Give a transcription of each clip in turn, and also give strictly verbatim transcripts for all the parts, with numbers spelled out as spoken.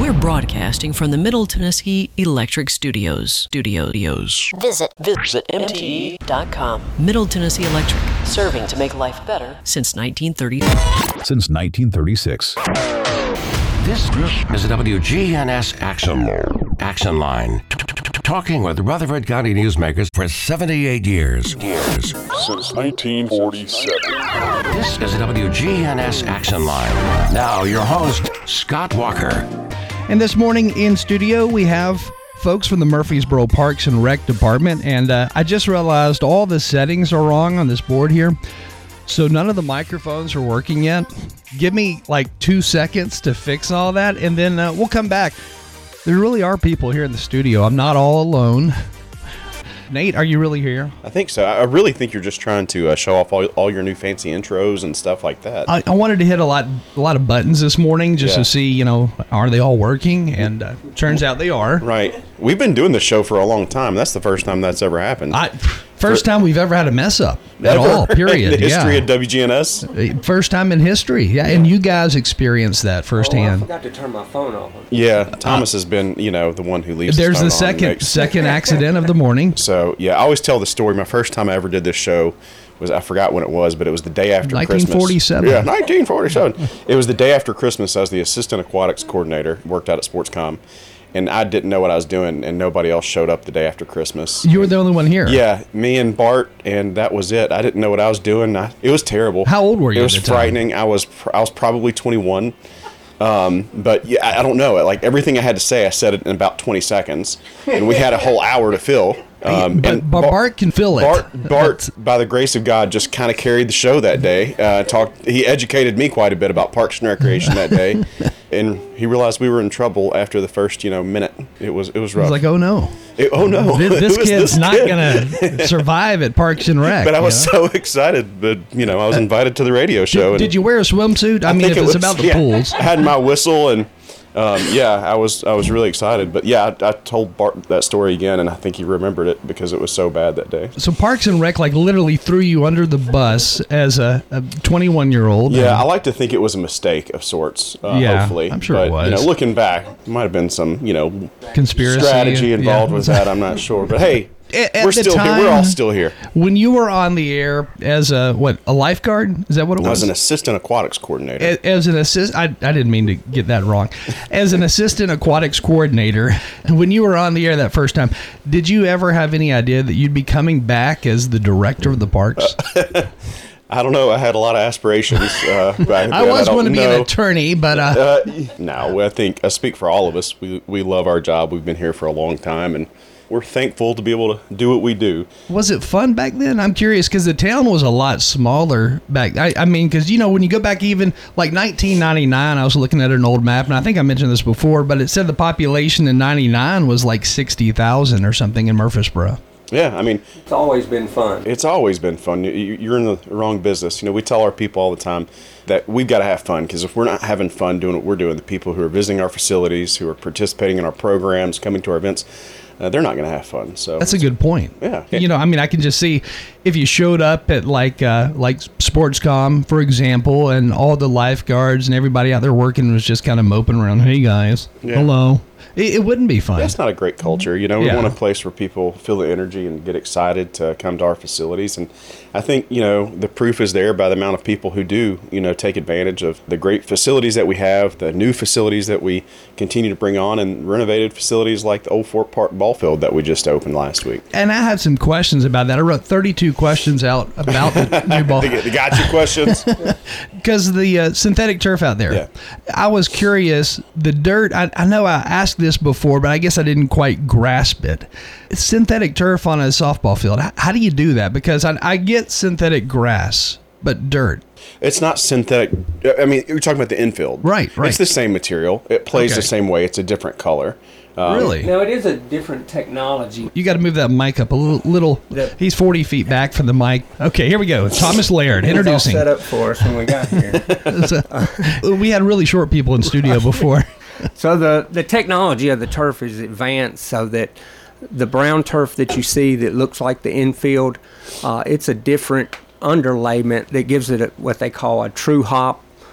We're broadcasting from the Middle Tennessee Electric Studios. Studios. Visit visit M T E dot com. Middle Tennessee Electric, serving to make life better since nineteen thirty. Since nineteen thirty-six. This is a W G N S Action Action Line. Talking with Rutherford County newsmakers for seventy-eight years. Years. Since nineteen forty-seven. This is a W G N S Action Line. Now, your host, Scott Walker. And this morning in studio, we have folks from the Murfreesboro Parks and Rec Department. And uh, I just realized all the settings are wrong on this board here. So none of the microphones are working yet. Give me like two seconds to fix all that, and then uh, we'll come back. There really are people here in the studio. I'm not all alone. Nate, are you really here? I think so. I really think you're just trying to uh, show off all, all your new fancy intros and stuff like that. I, I wanted to hit a lot a lot of buttons this morning just yeah. to see, you know, are they all working? And uh, turns out they are. Right. We've been doing this show for a long time. That's the first time that's ever happened. I, first for, time we've ever had a mess up at ever, all, period. In the history yeah. of W G N S? First time in history. Yeah, and you guys experienced that firsthand. Oh, I forgot to turn my phone off. Yeah, Thomas uh, has been, you know, the one who leaves There's the, the phone second on makes... second accident of the morning. So, yeah, I always tell the story. My first time I ever did this show was, I forgot when it was, but it was the day after nineteen forty-seven. Christmas. Yeah, nineteen forty-seven. It was the day after Christmas. I was the assistant aquatics coordinator, worked out at Sportscom. And I didn't know what I was doing, and nobody else showed up the day after Christmas. You were the only one here. Yeah, me and Bart, and that was it. I didn't know what I was doing. I, it was terrible. How old were you? It was at the time? frightening. I was I was probably twenty-one. Um, but yeah, I, I don't know. Like everything I had to say, I said it in about twenty seconds, and we had a whole hour to fill. Um, but, and but Bart can fill it. Bart, Bart by the grace of God, just kind of carried the show that day. Uh, talked. He educated me quite a bit about Parks and Recreation that day, and he realized we were in trouble after the first, you know, minute. It was it was rough. I was like, oh no, it, oh no, this, this kid's this not kid? gonna survive at Parks and Rec. But I was you know? so excited. But you know, I was invited to the radio show. Did, and did you wear a swimsuit? I, I mean, if it it's was, about the yeah, pools. I had my whistle and. Um, yeah, I was I was really excited, but yeah, I, I told Bart that story again, and I think he remembered it because it was so bad that day. So Parks and Rec like literally threw you under the bus as a twenty-one-year-old. Yeah, I like to think it was a mistake of sorts. Uh, yeah, hopefully, I'm sure but, it was. You know, looking back, there might have been some you know conspiracy strategy involved yeah. with that. I'm not sure, but hey. At, at we're still time, here. We're all still here. When you were on the air as a what a lifeguard, is that what it was? I was an assistant aquatics coordinator. As, as an assist, I, I didn't mean to get that wrong. As an assistant aquatics coordinator, when you were on the air that first time, did you ever have any idea that you'd be coming back as the director of the parks? Uh, I don't know. I had a lot of aspirations. Uh, back then. I was I going to be know. an attorney, but uh, uh, no. I think I speak for all of us. We we love our job. We've been here for a long time, and we're thankful to be able to do what we do. Was it fun back then? I'm curious because the town was a lot smaller back. I, I mean, because, you know, when you go back even like nineteen ninety-nine, I was looking at an old map, and I think I mentioned this before, but it said the population in ninety-nine was like sixty thousand or something in Murfreesboro. Yeah, I mean, it's always been fun. It's always been fun. You're in the wrong business. You know, we tell our people all the time that we've got to have fun, because if we're not having fun doing what we're doing, the people who are visiting our facilities, who are participating in our programs, coming to our events, Uh, they're not going to have fun. So that's a good point. Yeah. You know, I mean, I can just see if you showed up at like uh, like Sportscom, for example, and all the lifeguards and everybody out there working was just kind of moping around. Hey guys, yeah. hello. It, it wouldn't be fun. That's not a great culture. You know, we yeah. want a place where people feel the energy and get excited to come to our facilities. And I think, you know, the proof is there by the amount of people who do, you know, take advantage of the great facilities that we have, the new facilities that we continue to bring on, and renovated facilities like the old Fort Park ball field that we just opened last week. And I had some questions about that. I wrote thirty-two questions out about the new ball. The gotcha questions. Because the uh, synthetic turf out there. Yeah. I was curious, the dirt, I, I know I asked this before, but I guess I didn't quite grasp it. Synthetic turf on a softball field, how, how do you do that? Because I, I get synthetic grass, but dirt. It's not synthetic. I mean, you're talking about the infield. Right, right. It's the same material. It plays Okay. the same way. It's a different color. Um, Really? No, it is a different technology. You got to move that mic up a little. little The- he's forty feet back from the mic. Okay, here we go. Thomas Laird, introducing. It was all set up for us when we got here. So, we had really short people in studio before. So the, the technology of the turf is advanced so that the brown turf that you see that looks like the infield, uh, it's a different underlayment that gives it a, what they call a true hop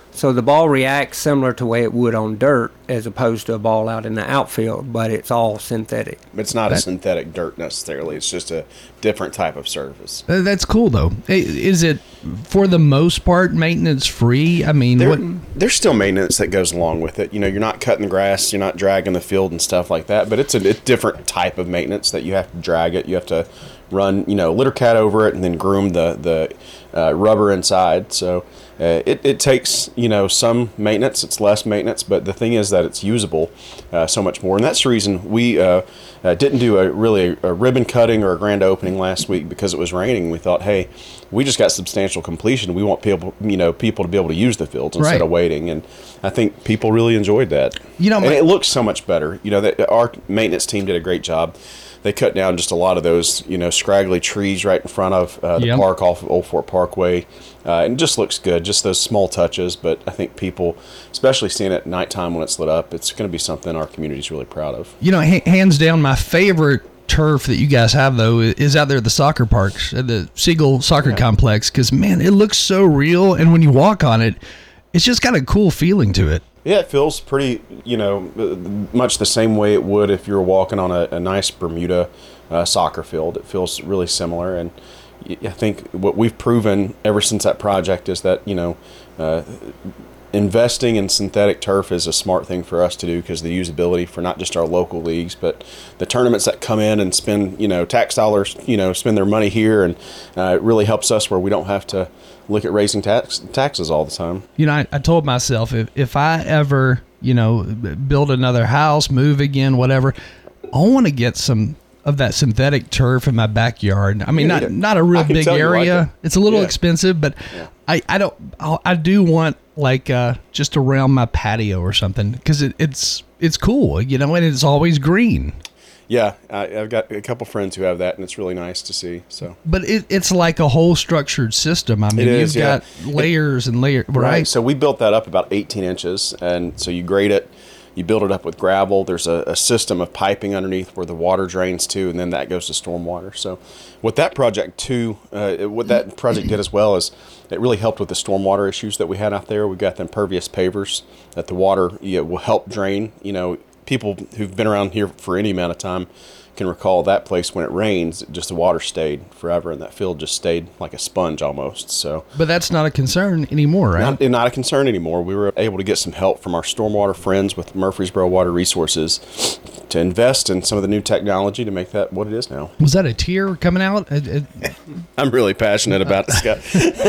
So the ball reacts similar to the way it would on dirt as opposed to a ball out in the outfield, but it's all synthetic. It's not That- a synthetic dirt necessarily. It's just a different type of surface. Uh, That's cool, though. Hey, Is it, for the most part, maintenance free? I mean, There, what? there's still maintenance that goes along with it. You know, you're not cutting the grass, you're not dragging the field and stuff like that, but it's a, a different type of maintenance that you have to drag it. You have to run, you know, litter cat over it and then groom the, the uh, rubber inside. So uh, it, it takes, you know, some maintenance. It's less maintenance, but the thing is that it's usable uh, so much more. And that's the reason we uh, uh, didn't do a really a, a ribbon cutting or a grand opening last week, because it was raining. We thought, hey, we just got substantial completion. We want people, you know, people to be able to use the fields instead Right. of waiting. And I think people really enjoyed that. You know, and my- it looks so much better. You know, that our maintenance team did a great job. They cut down just a lot of those, you know, scraggly trees right in front of uh, the Yep. park off of Old Fort Parkway. Uh, and it just looks good, just those small touches. But I think people, especially seeing it at nighttime when it's lit up, it's going to be something our community's really proud of. You know, ha- hands down, my favorite turf that you guys have, though, i- is out there at the soccer parks, at the Siegel Soccer Complex, because, man, it looks so real. And when you walk on it, it's just got a cool feeling to it. Yeah, it feels pretty, you know, uh, much the same way it would if you were walking on a, a nice Bermuda uh, soccer field. It feels really similar. And y- I think what we've proven ever since that project is that, you know, uh, investing in synthetic turf is a smart thing for us to do, because the usability for not just our local leagues, but the tournaments that come in and spend, you know, tax dollars, you know, spend their money here. And uh, it really helps us where we don't have to look at raising tax taxes all the time. You know, I, I told myself, if, if I ever, you know, b- build another house, move again, whatever, I want to get some of that synthetic turf in my backyard. I mean, Yeah, not yeah. not a real I can big tell you like area. it. It's a little Yeah. expensive, but I, I don't, I'll, I do want like uh, just around my patio or something, because it, it's it's cool, you know, and it's always green. Yeah, I, I've got a couple friends who have that, and it's really nice to see. So. But it, it's like a whole structured system. I mean, It you've is, yeah. got layers and layers, right? So we built that up about eighteen inches, and so you grade it, you build it up with gravel. There's a, a system of piping underneath where the water drains to, and then that goes to stormwater. So what that project too, uh, what that project did as well is it really helped with the stormwater issues that we had out there. We got the impervious pavers that the water you know, will help drain. You know, people who've been around here for any amount of time can recall that place when it rains, just the water stayed forever, and that field just stayed like a sponge almost. So. But that's not a concern anymore, right? Not, not a concern anymore. We were able to get some help from our stormwater friends with Murfreesboro Water Resources to invest in some of the new technology to make that what it is now. Was that a tear coming out? It, it, I'm really passionate about this guy.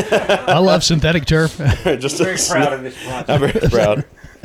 I love synthetic turf. Just Very proud of this project. I'm very proud.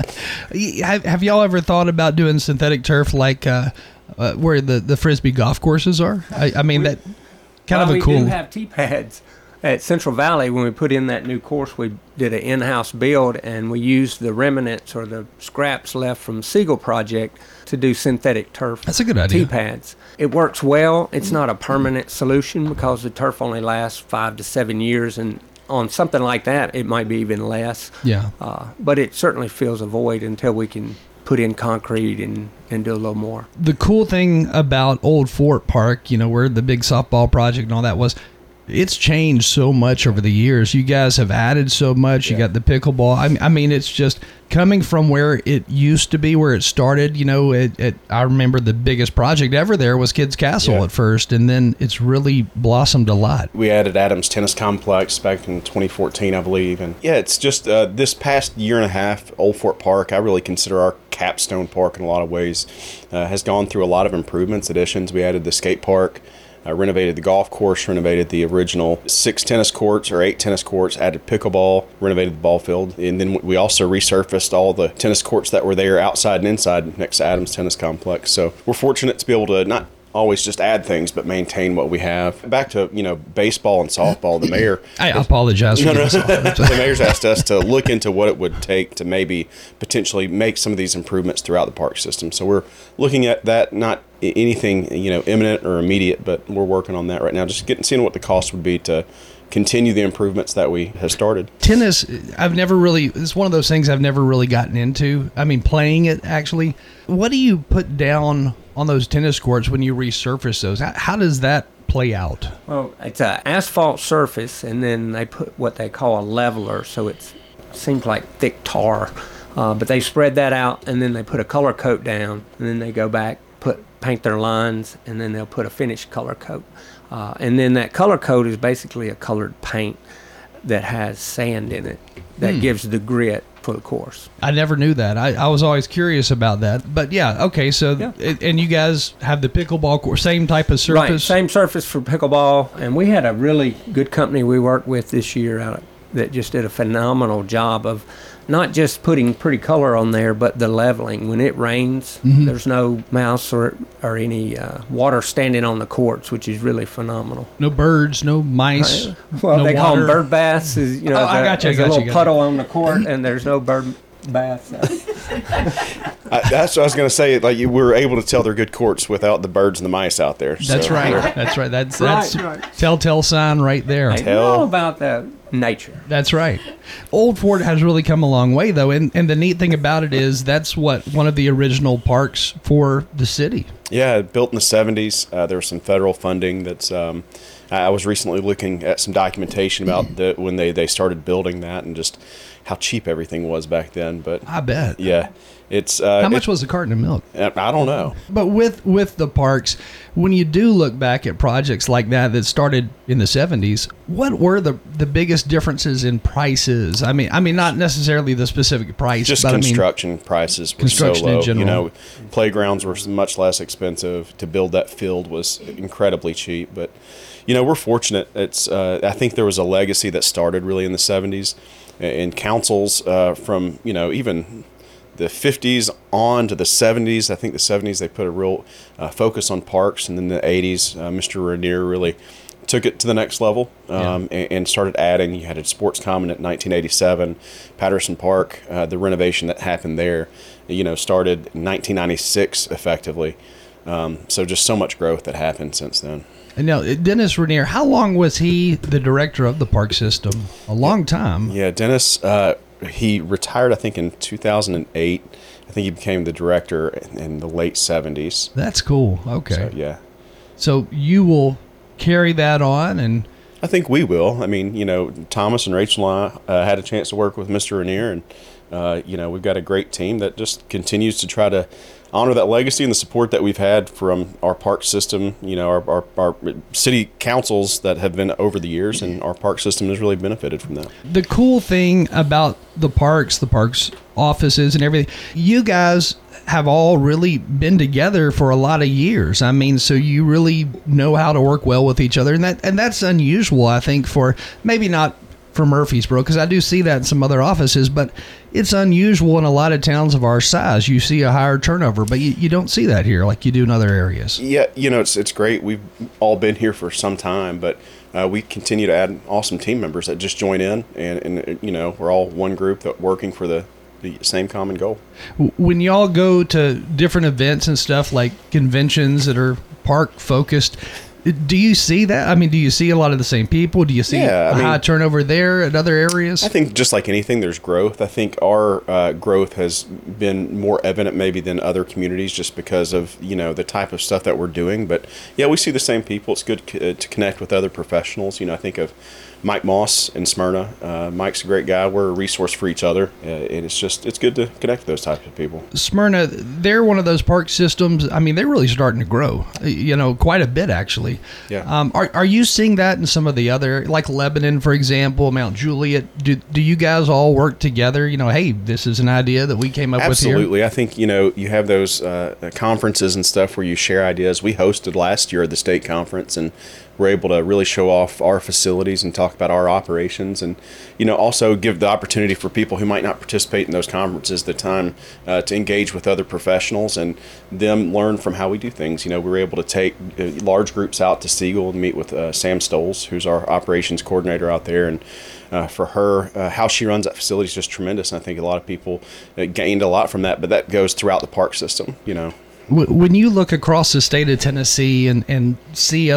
have, have y'all ever thought about doing synthetic turf like uh, uh, where the, the Frisbee golf courses are? I, I mean, that kind well, of a we cool. do have tee pads at Central Valley. When we put in that new course, we did an in-house build, and we used the remnants or the scraps left from Siegel project to do synthetic turf. That's a good idea. Tee pads. It works well. It's not a permanent solution because the turf only lasts five to seven years, and on something like that, it might be even less. Yeah. Uh, but it certainly fills a void until we can put in concrete and, and do a little more. The cool thing about Old Fort Park, you know, where the big softball project and all that was, it's changed so much over the years. You guys have added so much. You got the pickleball. I mean, I mean, it's just coming from where it used to be, where it started. You know, it, it, I remember the biggest project ever there was Kids Castle Yeah. at first, and then it's really blossomed a lot. We added Adams Tennis Complex back in twenty fourteen, I believe. And yeah, it's just uh, this past year and a half, Old Fort Park, I really consider our capstone park in a lot of ways, uh, has gone through a lot of improvements, additions. We added the skate park. I renovated the golf course, renovated the original six tennis courts or eight tennis courts, added pickleball, renovated the ball field, and then we also resurfaced all the tennis courts that were there outside and inside next to Adams Tennis Complex. So we're fortunate to be able to not always just add things, but maintain what we have. Back to, you know, baseball and softball, the mayor... I apologize for No, no. this. The mayor's asked us to look into what it would take to maybe potentially make some of these improvements throughout the park system. So we're looking at that, not i- anything, you know, imminent or immediate, but we're working on that right now. Just getting seeing what the cost would be to continue the improvements that we have started. Tennis, I've never really, it's one of those things I've never really gotten into. I mean, playing it actually. What do you put down on those tennis courts when you resurface those? How, how does that play out? Well, it's an asphalt surface, and then they put what they call a leveler, so it's seems like thick tar. Uh, but they spread that out, and then they put a color coat down, and then they go back, put paint their lines, and then they'll put a finished color coat. Uh, and then that color coat is basically a colored paint that has sand in it that hmm. gives the grit for the course. I never knew that. I, I was always curious about that. But yeah, okay, so, yeah. It, and you guys have the pickleball course, same type of surface? Right, same surface for pickleball. And we had a really good company we worked with this year out that just did a phenomenal job of not just putting pretty color on there, but the leveling. When it rains, mm-hmm. there's no mouse or or any uh, water standing on the courts, which is really phenomenal. No birds, no mice. Uh, well, no they water. call them bird baths. Is, you know, oh, I got you, there's I got a little you, puddle on the court, and there's no bird bath. I, that's what I was going to say. Like, you were able to tell they're good courts without the birds and the mice out there. That's so. right. That's right. That's that's right, right. telltale sign right there. I know about that nature. That's right. Old Fort has really come a long way, though, and and the neat thing about it is that's what one of the original parks for the city. Yeah, built in the seventies. Uh, there was some federal funding. That's. Um, I was recently looking at some documentation about the, when they, they started building that and just how cheap everything was back then. But I bet. Yeah, it's. Uh, how much it, was a carton of milk? I don't know. But with with the parks, when you do look back at projects like that that started in the seventies, what were the the biggest differences in prices? I mean, I mean not necessarily the specific price, just but construction I mean, prices were construction so low. in general. You know, playgrounds were much less expensive. To build that field was incredibly cheap. But you know, we're fortunate. It's. Uh, I think there was a legacy that started really in the seventies, and councils uh, from you know even the fifties on to the seventies. I think the seventies they put a real uh, focus on parks, and then the eighties, uh, Mister Rainier really took it to the next level um, yeah. and, and started adding. You had a sports common in nineteen eighty-seven, Patterson Park, uh, the renovation that happened there, you know, started in nineteen ninety-six effectively. Um, so just so much growth that happened since then. And now, Dennis Rainier, how long was he the director of the park system? A long time. Yeah, Dennis, uh, he retired, I think, in two thousand eight. I think he became the director in, in the late seventies. That's cool. Okay. So, yeah. So you will carry that on, and I think we will. I mean, you know, Thomas and Rachel and I uh, had a chance to work with Mister Rainier, and uh, you know, we've got a great team that just continues to try to honor that legacy and the support that we've had from our park system, you know, our, our, our city councils that have been over the years, and our park system has really benefited from that. The cool thing about the parks, the parks offices and everything, you guys have all really been together for a lot of years. I mean, so you really know how to work well with each other, and that and that's unusual, I think, for maybe not for Murfreesboro, because I do see that in some other offices, but it's unusual in a lot of towns of our size. You see a higher turnover, but you, you don't see that here like you do in other areas. Yeah, you know, it's it's great. We've all been here for some time, but uh, we continue to add awesome team members that just join in, and, and you know, we're all one group that working for the, the same common goal. When y'all go to different events and stuff like conventions that are park focused, do you see that? I mean, do you see a lot of the same people? Do you see yeah, a I mean, high turnover there at other areas? I think just like anything, there's growth. I think our uh, growth has been more evident maybe than other communities just because of, you know, the type of stuff that we're doing. But yeah, we see the same people. It's good to connect with other professionals. You know, I think of Mike Moss in Smyrna. Uh, Mike's a great guy. We're a resource for each other. Uh, and it's just, it's good to connect with those types of people. Smyrna, they're one of those park systems. I mean, they're really starting to grow, you know, quite a bit actually. Yeah. Um, are are you seeing that in some of the other, like Lebanon, for example, Mount Juliet? Do do you guys all work together? You know, hey, this is an idea that we came up Absolutely. with here. Absolutely. I think, you know, you have those uh, conferences and stuff where you share ideas. We hosted last year at the state conference, and we're able to really show off our facilities and talk about our operations, and, you know, also give the opportunity for people who might not participate in those conferences the time uh, to engage with other professionals and them learn from how we do things. You know, we were able to take uh, large groups out to Siegel and meet with uh, Sam Stoles, who's our operations coordinator out there, and uh, for her, uh, how she runs that facility is just tremendous. And I think a lot of people uh, gained a lot from that, but that goes throughout the park system, you know. When you look across the state of Tennessee and, and see other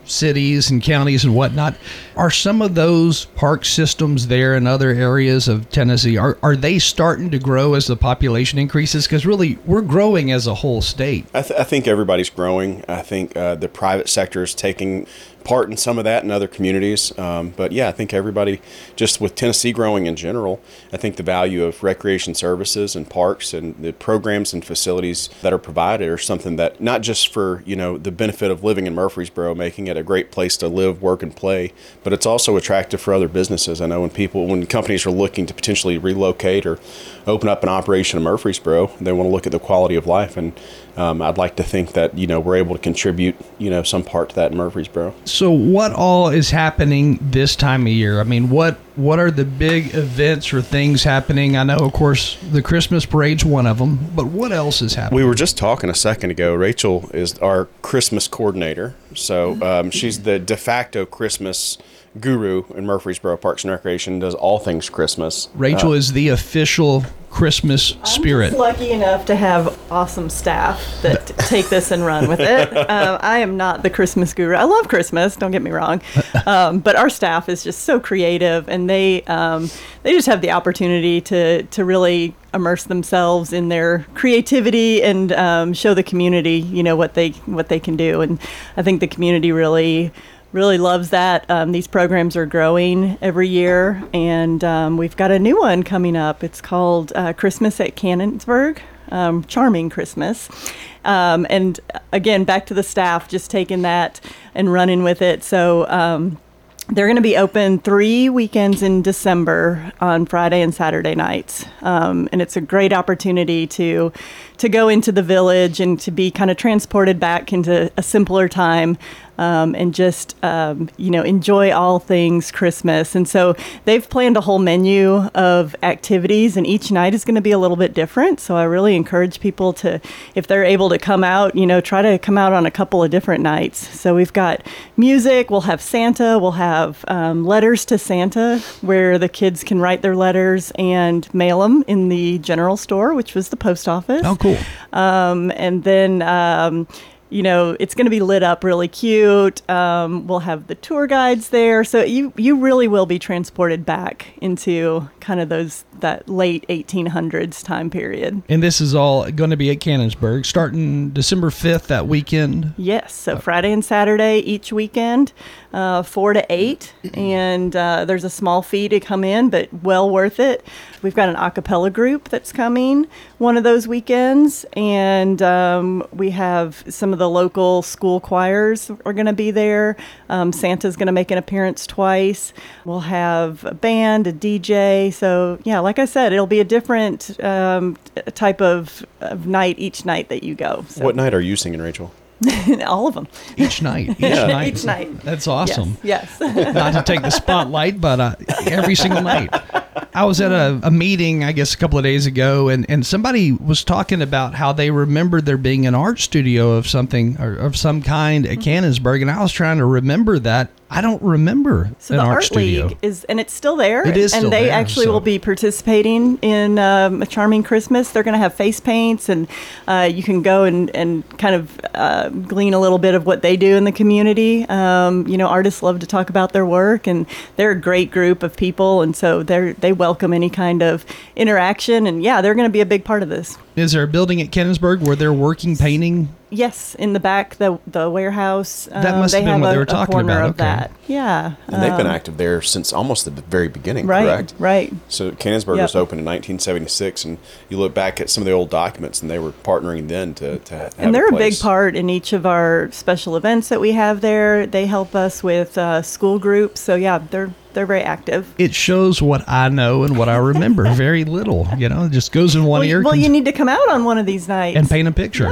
cities and counties and whatnot. Are some of those park systems there in other areas of Tennessee, are, are they starting to grow as the population increases? Because really, we're growing as a whole state. I, th- I think everybody's growing. I think uh, the private sector is taking part in some of that in other communities. Um, but yeah, I think everybody, just with Tennessee growing in general, I think the value of recreation services and parks and the programs and facilities that are provided are something that not just for, you know, the benefit of living in Murfreesboro, making it a great place to live, work, and play, but it's also attractive for other businesses. I know when people, when companies are looking to potentially relocate or open up an operation in Murfreesboro, they want to look at the quality of life. And um, I'd like to think that, you know, we're able to contribute, you know, some part to that in Murfreesboro. So what all is happening this time of year? I mean, what what are the big events or things happening? I know, of course, the Christmas parade's one of them, but what else is happening? We were just talking a second ago. Rachel is our Christmas coordinator. So um, she's the de facto Christmas guru in Murfreesboro Parks and Recreation, does all things Christmas. Rachel uh, is the official Christmas spirit. I'm just lucky enough to have awesome staff that take this and run with it. Um, I am not the Christmas guru. I love Christmas, don't get me wrong, um, but our staff is just so creative, and they um, they just have the opportunity to to really immerse themselves in their creativity and um, show the community, you know, what they what they can do. And I think the community really. really loves that. Um, these programs are growing every year, and um, we've got a new one coming up. It's called uh, Christmas at Cannonsburg, um, Charming Christmas. Um, and again, back to the staff, just taking that and running with it. So um, they're going to be open three weekends in December on Friday and Saturday nights. Um, and it's a great opportunity to to go into the village and to be kind of transported back into a simpler time. Um, and just, um, you know, enjoy all things Christmas. And so they've planned a whole menu of activities, and each night is going to be a little bit different. So I really encourage people to, if they're able to come out, you know, try to come out on a couple of different nights. So we've got music, we'll have Santa, we'll have um, letters to Santa, where the kids can write their letters and mail them in the general store, which was the post office. Oh, cool. Um, and then, um, you know, it's going to be lit up really cute. Um, we'll have the tour guides there. So you, you really will be transported back into kind of those, that late eighteen hundreds time period. And this is all going to be at Cannonsburg, starting December fifth, that weekend. Yes. So Friday and Saturday each weekend, uh, four to eight. And uh, there's a small fee to come in, but well worth it. We've got an a cappella group that's coming one of those weekends. And um, we have some of the local school choirs are going to be there. Um, Santa's going to make an appearance twice. We'll have a band, a D J. So, yeah, like I said, it'll be a different um, type of, of night each night that you go. So. What night are you singing, Rachel? All of them. Each night. Each Yeah. night. Each night. That's awesome. Yes. yes. Not to take the spotlight, but uh, every single night. I was at a, a meeting, I guess, a couple of days ago, and, and somebody was talking about how they remembered there being an art studio of something or of some kind at Cannonsburg, and I was trying to remember that. I don't remember So an the art, Art studio. League is, and it's still there. It is and still they there, actually so- will be participating in um, a Charming Christmas. They're going to have face paints, and uh, you can go and, and kind of uh, glean a little bit of what they do in the community. Um, you know, artists love to talk about their work, and they're a great group of people, and so they they welcome any kind of interaction. And yeah, they're going to be a big part of this. Is there a building at Cannonsburg where they're working painting? Yes, in the back, the the warehouse. That um, must they have been have what a, they were a talking corner about, Of okay. that. Yeah. And they've been um, active there since almost the very beginning, Right, correct? right. So Cannonsburg Yep. was opened in nineteen seventy-six, and you look back at some of the old documents, and they were partnering then to, to have And they're a, big place. part in each of our special events that we have there. They help us with uh, school groups. So yeah, they're they're very active. It shows what I know and what I remember. Very little, you know, it just goes in one Well, ear well comes- you need to come out on one of these nights and paint a picture.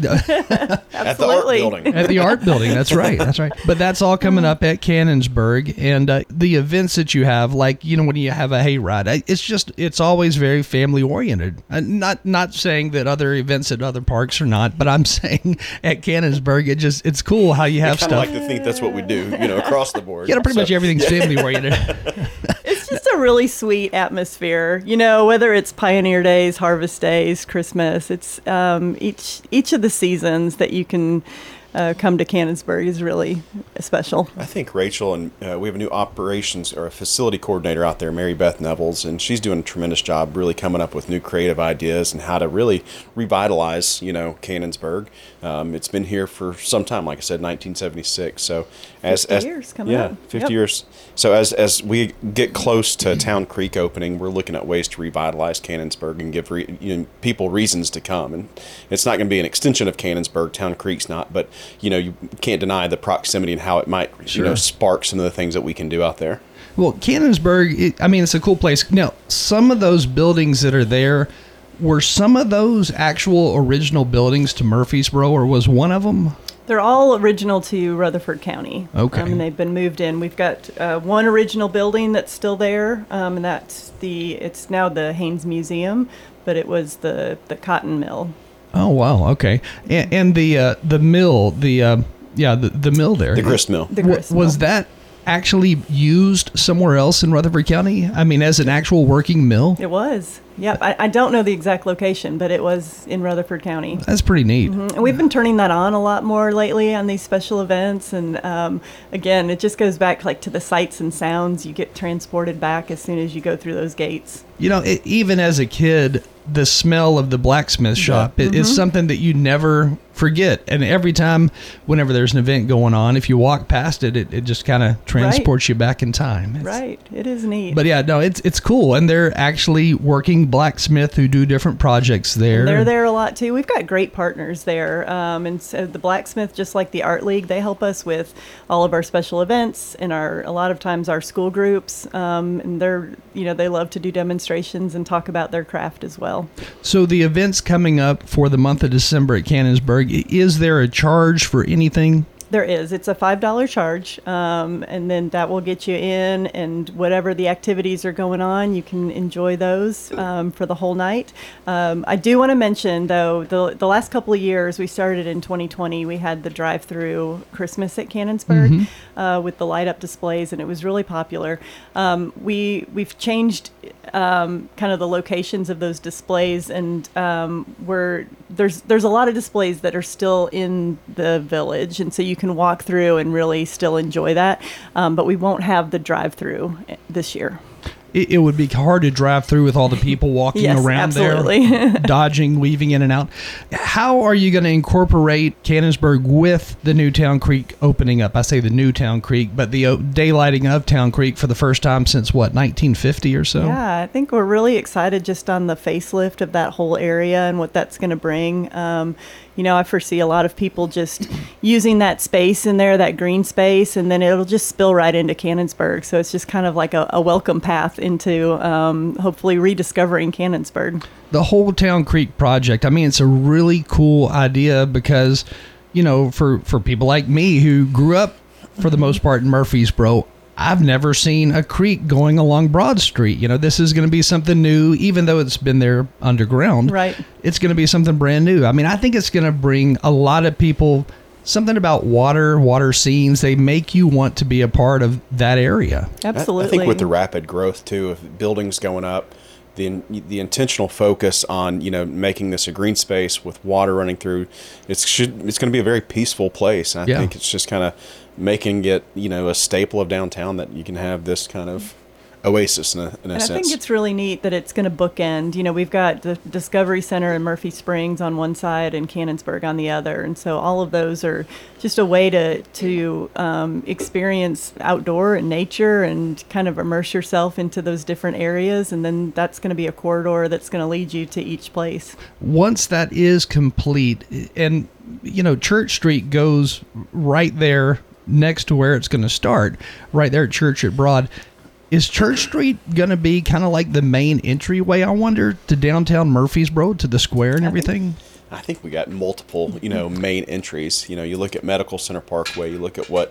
At the art Absolutely. building. At the art building, that's right, that's right. But that's all coming up at Cannonsburg, and uh, the events that you have, like you know, when you have a hayride, I- it's just it's always very family oriented. Uh, not not saying that other events at other parks are not, but I'm saying at Cannonsburg, it just it's cool how you have I kind of stuff. like to think that's what we do, you know, across the board. You know, pretty So- much everything's family oriented. It's just a really sweet atmosphere, you know, whether it's Pioneer Days, Harvest Days, Christmas. It's um, each each of the seasons that you can uh, come to Cannonsburgh is really special. I think Rachel and uh, we have a new operations or a facility coordinator out there, Mary Beth Nevels, and she's doing a tremendous job really coming up with new creative ideas and how to really revitalize, you know, Cannonsburgh. Um, it's been here for some time, like I said, nineteen seventy-six. So as fifty as years coming yeah, up. fifty Yep. years. So as as we get close to Town Creek opening, we're looking at ways to revitalize Cannonsburgh and give re, you know, people reasons to come. And it's not going to be an extension of Cannonsburgh. Town Creek's not, but you know, you can't deny the proximity and how it might, Sure. you know, spark some of the things that we can do out there. Well, Cannonsburgh, it, I mean, it's a cool place. Now, some of those buildings that are there, were some of those actual original buildings to Murfreesboro, or was one of them? They're all original to Rutherford County. Okay. Um, and they've been moved in. We've got uh, one original building that's still there, um, and that's the, it's now the Haynes Museum, but it was the, the cotton mill. Oh, wow. Okay. And, and the uh, the mill, the, uh, yeah, the, the mill there. The grist mill. The Wa- grist was mill. that actually used somewhere else in Rutherford County? I mean, as an actual working mill? It was. Yep. I, I don't know the exact location, but it was in Rutherford County. That's pretty neat. And we've been turning that on a lot more lately on these special events. And um, again, it just goes back like to the sights and sounds. You get transported back as soon as you go through those gates. You know, it, even as a kid, the smell of the blacksmith shop i- is something that you never forget. And every time, whenever there's an event going on, if you walk past it, it, it just kind of transports you back in time. It's- Right. It is neat. But yeah, no, it's it's cool. And they're actually working blacksmith who do different projects there. And they're there a lot too. We've got great partners there. Um, and so the blacksmith, just like the Art League, they help us with all of our special events and our, a lot of times our school groups. Um, and they're, you know, they love to do demonstrations and talk about their craft as well. So the events coming up for the month of December at Cannonsburgh, i- is there a charge for anything? There is. It's a five dollar charge, um, and then that will get you in, and whatever the activities are going on, you can enjoy those um, for the whole night. Um, I do want to mention, though, the the last couple of years, we started in twenty twenty, we had the drive-through Christmas at Cannonsburgh uh, with the light-up displays, and it was really popular. Um, we, we've changed um, kind of the locations of those displays, and um, we're, there's, there's a lot of displays that are still in the village, and so you can walk through and really still enjoy that. Um, but we won't have the drive-through this year. It, it would be hard to drive through with all the people walking Yes, around absolutely. there, dodging, weaving in and out. How are you going to incorporate Cannonsburgh with the new Town Creek opening up? I say the new Town Creek, but the o- daylighting of Town Creek for the first time since, what, nineteen fifty or so? Yeah, I think we're really excited just on the facelift of that whole area and what that's going to bring. Um, you know, I foresee a lot of people just using that space in there, that green space, and then it'll just spill right into Cannonsburgh. So it's just kind of like a, a welcome path into um, hopefully rediscovering Cannonsburgh. The whole Town Creek project, I mean, it's a really cool idea because, you know, for, for people like me who grew up for the most part in Murfreesboro, I've never seen a creek going along Broad Street. You know, this is going to be something new, even though it's been there underground. Right. It's going to be something brand new. I mean, I think it's going to bring a lot of people something about water, water scenes. They make you want to be a part of that area. Absolutely. I, I think with the rapid growth too of buildings going up, the the intentional focus on, you know, making this a green space with water running through, it's should it's going to be a very peaceful place. And I Yeah. think it's just kind of making it, you know, a staple of downtown that you can have this kind of oasis in a, in a And I sense. think it's really neat that it's going to bookend. You know, we've got the Discovery Center in Murphy Springs on one side and Cannonsburgh on the other, and so all of those are just a way to to um, experience outdoor and nature and kind of immerse yourself into those different areas, and then that's going to be a corridor that's going to lead you to each place. Once that is complete, and, you know, Church Street goes right there next to where it's going to start, right there at Church at Broad. Is Church Street going to be kind of like the main entryway, I wonder, to downtown Murfreesboro, to the square and everything? I think we got multiple, you know, main entries. You know, you look at Medical Center Parkway, you look at what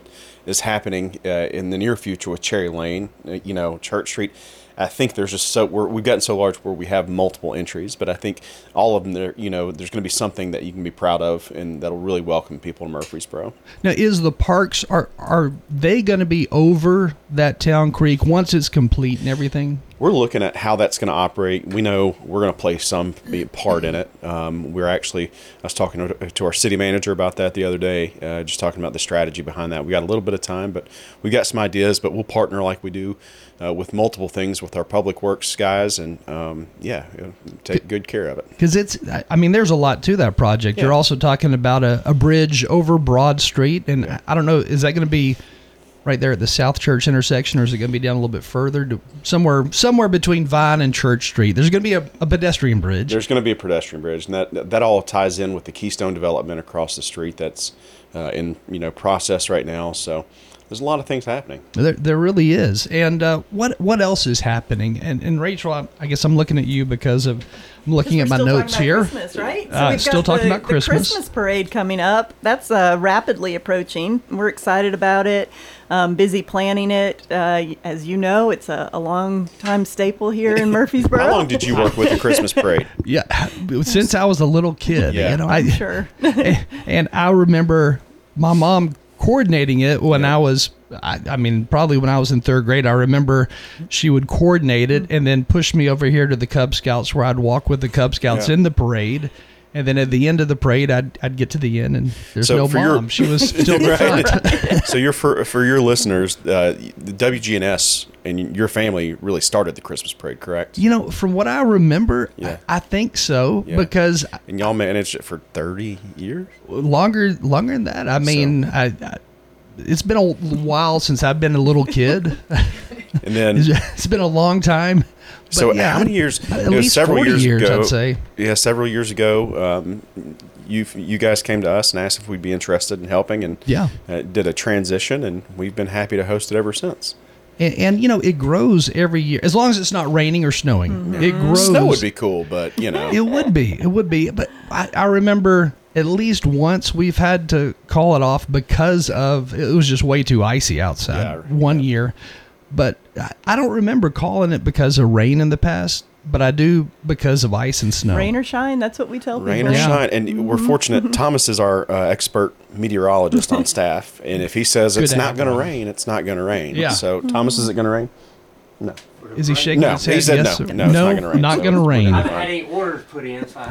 is happening uh, in the near future with Cherry Lane, uh, you know, Church Street. I think there's just so we're, we've gotten so large where we have multiple entries, but I think all of them, there, you know, there's going to be something that you can be proud of, and that'll really welcome people in Murfreesboro. Now, is the parks are are they going to be over that Town Creek once it's complete and everything? We're looking at how that's going to operate. We know we're going to play some be a part in it. Um, we're actually, I was talking to, to our city manager about that the other day, uh, just talking about the strategy behind that. We got a little bit of time, but we got some ideas. But we'll partner like we do uh, with multiple things with our public works guys, and um, yeah, you know, take good care of it. Because it's, I mean, there's a lot to that project. Yeah. You're also talking about a, a bridge over Broad Street, and yeah. I don't know, is that going to be right there at the South Church intersection, or is it going to be down a little bit further, to somewhere somewhere between Vine and Church Street? There's going to be a, a pedestrian bridge. There's going to be a pedestrian bridge, and that that all ties in with the Keystone development across the street that's uh, in you know process right now. So there's a lot of things happening. There, there really is. And uh, what what else is happening? And and Rachel, I, I guess I'm looking at you because of I'm looking at my notes here. Christmas, right? So uh, we've still got talking the, about Christmas. The Christmas parade coming up. That's uh, rapidly approaching. We're excited about it. Um, busy planning it. Uh, as you know, it's a, a long time staple here in Murfreesboro. How long did you work with the Christmas parade? Yeah, since I was a little kid. Yeah. You know, I'm I, sure. And I remember my mom coordinating it when yeah. I was, I, I mean, probably when I was in third grade. I remember she would coordinate it and then push me over here to the Cub Scouts, where I'd walk with the Cub Scouts yeah. in the parade. And then at the end of the parade, I'd I'd get to the end, and there's so no mom. Your, she was still in front. Right. So you're for for your listeners, uh, the W G N S and your family really started the Christmas parade, correct? You know, from what I remember, yeah. I, I think so yeah. because and y'all managed it for thirty years. Longer, longer than that. I mean, so. I, I it's been a while since I've been a little kid. And then it's been a long time. But so yeah, how many years? At you know, least several forty years, years, ago, I'd say. Yeah, several years ago, um, you you guys came to us and asked if we'd be interested in helping, and yeah. uh, did a transition, and we've been happy to host it ever since. And, and you know, it grows every year, as long as it's not raining or snowing. Mm-hmm. It grows. Snow would be cool, but you know, it would be. It would be. But I, I remember at least once we've had to call it off because of it was just way too icy outside. Yeah, one yeah. year. But I don't remember calling it because of rain in the past, but I do because of ice and snow. Rain or shine, that's what we tell people. Rain or yeah. shine. And we're fortunate, Thomas is our uh, expert meteorologist on staff, and if he says Good it's to not have going to one. rain, it's not going to rain. Yeah. So, Thomas, is it going to rain? No. Is he shaking No, his head? he said yes no. or- No, it's not gonna rain, not so going to we're rain. gonna I've had eight orders put in, so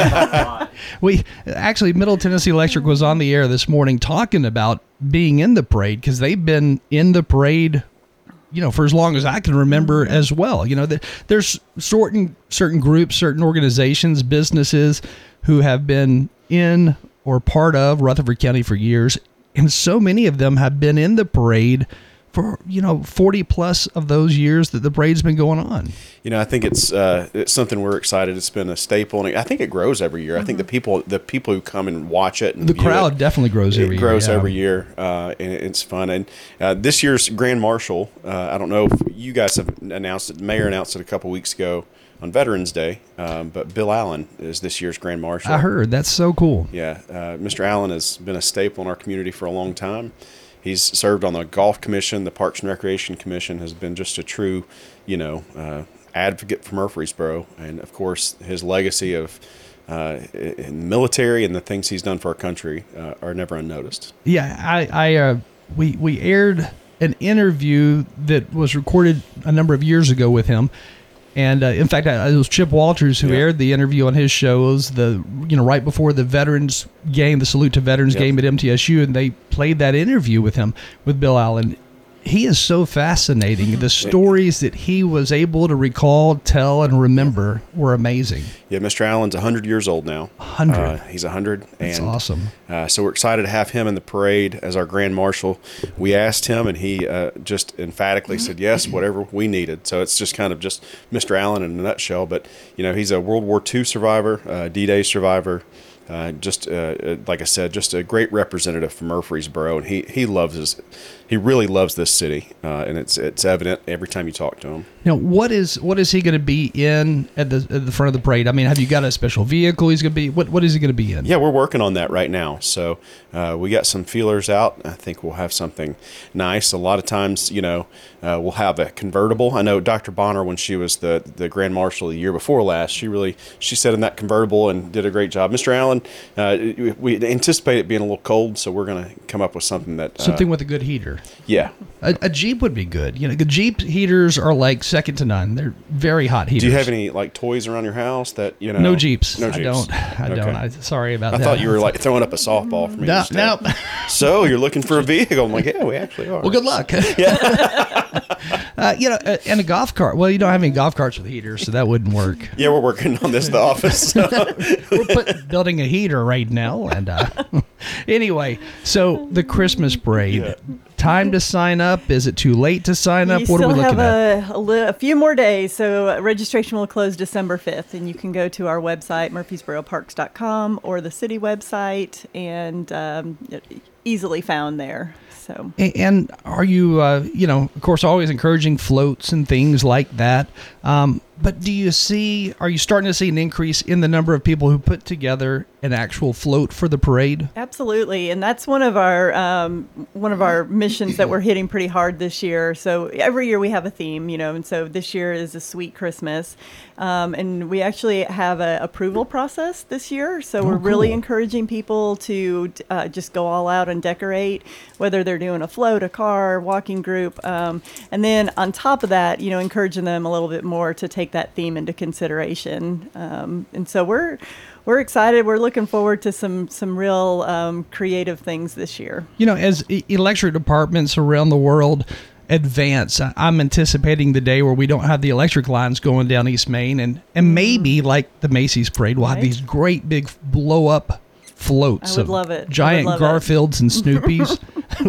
I We actually, Middle Tennessee Electric was on the air this morning talking about being in the parade because they've been in the parade, you know, for as long as I can remember as well. You know, there's certain certain groups, certain organizations, businesses who have been in or part of Rutherford County for years, and so many of them have been in the parade for, you know, forty plus of those years that the parade's been going on. You know, I think it's uh, it's something we're excited. It's been a staple, and I think it grows every year. Mm-hmm. I think the people the people who come and watch it, and the crowd it, definitely grows every it year. grows yeah. every year, uh, and it's fun. And uh, this year's Grand Marshal, uh, I don't know if you guys have announced it. The mayor announced it a couple weeks ago on Veterans Day, um, but Bill Allen is this year's Grand Marshal. I heard. That's so cool. Yeah, uh, Mister Allen has been a staple in our community for a long time. He's served on the Golf Commission, the Parks and Recreation Commission, has been just a true, you know, uh, advocate for Murfreesboro. And, of course, his legacy of uh, in the military and the things he's done for our country uh, are never unnoticed. Yeah, I, I uh, we, we aired an interview that was recorded a number of years ago with him. And uh, in fact, it was Chip Walters who yeah. aired the interview on his show. It was the, you know, right before the Veterans game, the Salute to Veterans yep. game at M T S U, and they played that interview with him, with Bill Allen. He is so fascinating. The stories that he was able to recall, tell, and remember were amazing. Yeah, Mister Allen's one hundred years old now. one hundred. Uh, he's one hundred. That's and, awesome. Uh, so we're excited to have him in the parade as our Grand Marshal. We asked him, and he uh, just emphatically said yes, whatever we needed. So it's just kind of just Mister Allen in a nutshell. But, you know, he's a World War Two survivor, uh, D-Day survivor. uh, just uh, like I said, just a great representative for Murfreesboro, and he he loves his, he really loves this city, uh, and it's it's evident every time you talk to him. Now, what is what is he going to be in at the at the front of the parade? I mean, have you got a special vehicle he's going to be? What what is he going to be in? Yeah, we're working on that right now. So uh, we got some feelers out. I think we'll have something nice. A lot of times, you know, uh, we'll have a convertible. I know Doctor Bonner, when she was the the Grand Marshal the year before last, she really she sat in that convertible and did a great job. Mister Allen, uh, we anticipate it being a little cold, so we're going to come up with something that uh, something with a good heater. Yeah, a, a Jeep would be good. You know, the Jeep heaters are like second to none. They're very hot heaters. Do you have any like toys around your house that you know? No Jeeps. No Jeeps. I don't. I okay. don't. I, sorry about I that. I thought you were like throwing up a softball for me. No, no. So you're looking for a vehicle? I'm like, yeah, we actually are. Well, good luck. Yeah. uh, you know, uh, and a golf cart. Well, you don't have any golf carts with heaters, so that wouldn't work. Yeah, we're working on this at the office. We're put, building a heater right now, and uh, anyway, so the Christmas parade. Yeah. Time to sign up? Is it too late to sign up? You what still are we looking have at? A, a, li- a few more days, so uh, registration will close December fifth, and you can go to our website, murfreesboro parks dot com, or the city website, and um, easily found there. So. And are you, uh, you know, of course, always encouraging floats and things like that. Um, but do you see, are you starting to see an increase in the number of people who put together an actual float for the parade? Absolutely, and that's one of our um, one of our missions that we're hitting pretty hard this year. So every year we have a theme, you know, and so this year is a Sweet Christmas, um, and we actually have an approval process this year. So we're oh, cool. really encouraging people to uh, just go all out and decorate, whether they're doing a float, a car, walking group, um, and then on top of that, you know, encouraging them a little bit more to take that theme into consideration. Um, and so we're we're excited. We're looking forward to some some real um, creative things this year. You know, as e- electric departments around the world advance, I'm anticipating the day where we don't have the electric lines going down East Main, and and maybe like the Macy's parade, we'll have right. these great big blow up floats. I would of love it. Giant love Garfields it. and Snoopies.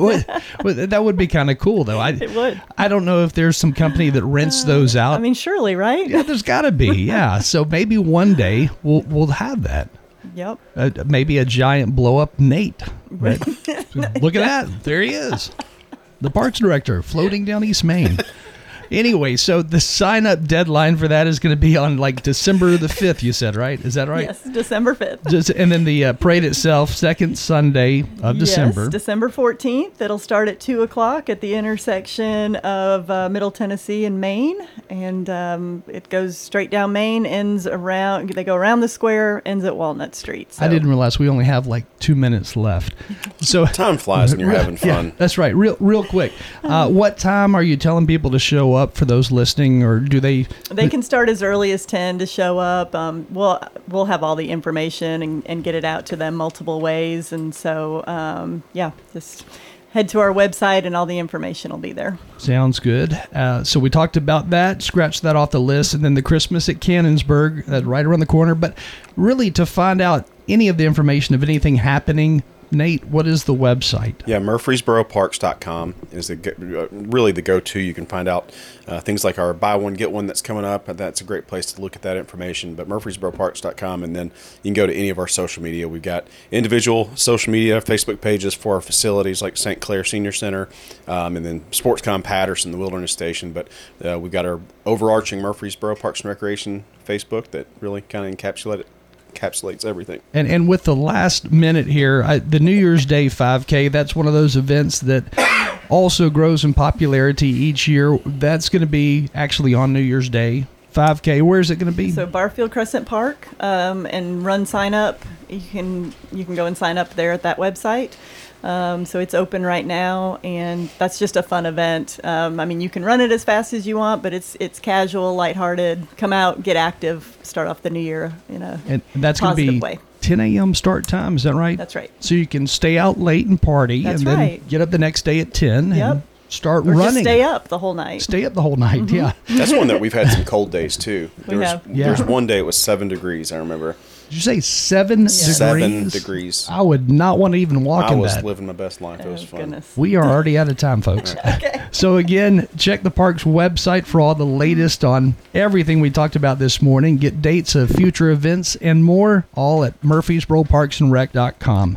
That would be kind of cool, though. I, it would. I don't know if there's some company that rents uh, those out. I mean, surely, right? Yeah, there's got to be. Yeah. So maybe one day we'll we'll have that. Yep. Uh, maybe a giant blow up Nate. Right? Look at that. There he is. The parks director floating down East Main. Anyway, so the sign-up deadline for that is going to be on like December the fifth, you said, right? Is that right? Yes, December fifth. Just, and then the uh, parade itself, second Sunday of December. Yes, December fourteenth. It'll start at two o'clock at the intersection of uh, Middle Tennessee and Main. And um, it goes straight down Main, ends around, they go around the square, ends at Walnut Street. So. I didn't realize we only have like two minutes left. So time flies when you're having fun. Yeah, that's right. Real, real quick. Uh, what time are you telling people to show up? Up for those listening, or do they they can start as early as ten to show up. um we'll we'll have all the information and, and get it out to them multiple ways, and so um yeah just head to our website and all the information will be there. Sounds good. Uh so we talked about that, scratch that off the list, and then the Christmas at Cannonsburg, uh, right around the corner. But really, to find out any of the information of anything happening, Nate, what is the website? Yeah, murfreesboro parks dot com is the, really the go-to. You can find out uh, things like our buy one, get one that's coming up. That's a great place to look at that information. But murfreesboro parks dot com, and then you can go to any of our social media. We've got individual social media, Facebook pages for our facilities like Saint Clair Senior Center, um, and then SportsCom Patterson, the Wilderness Station. But uh, we've got our overarching Murfreesboro Parks and Recreation Facebook that really kind of encapsulate it. encapsulates everything. And and with the last minute here, I, the New Year's Day five K, that's one of those events that also grows in popularity each year. That's going to be actually on New Year's Day five K. Where is it going to be? So Barfield Crescent Park, um, and run sign up. You can you can go and sign up there at that website. Um, so it's open right now, and that's just a fun event. Um, I mean, you can run it as fast as you want, but it's it's casual, lighthearted. Come out, get active, start off the new year in a and that's positive gonna be way. ten a.m. start time, is that right? That's right. So you can stay out late and party, that's and then right. get up the next day at ten yep. and start or running. Just stay up the whole night. Stay up the whole night, mm-hmm. yeah. That's one that we've had some cold days too. We there was, have. Yeah. There's one day it was seven degrees, I remember. Did you say seven degrees? Seven degrees. I would not want to even walk I in was that. living my best life. It was Oh, fun. goodness. We are already out of time, folks. So again, check the park's website for all the latest on everything we talked about this morning. Get dates of future events and more, all at murfreesboro parks and rec dot com.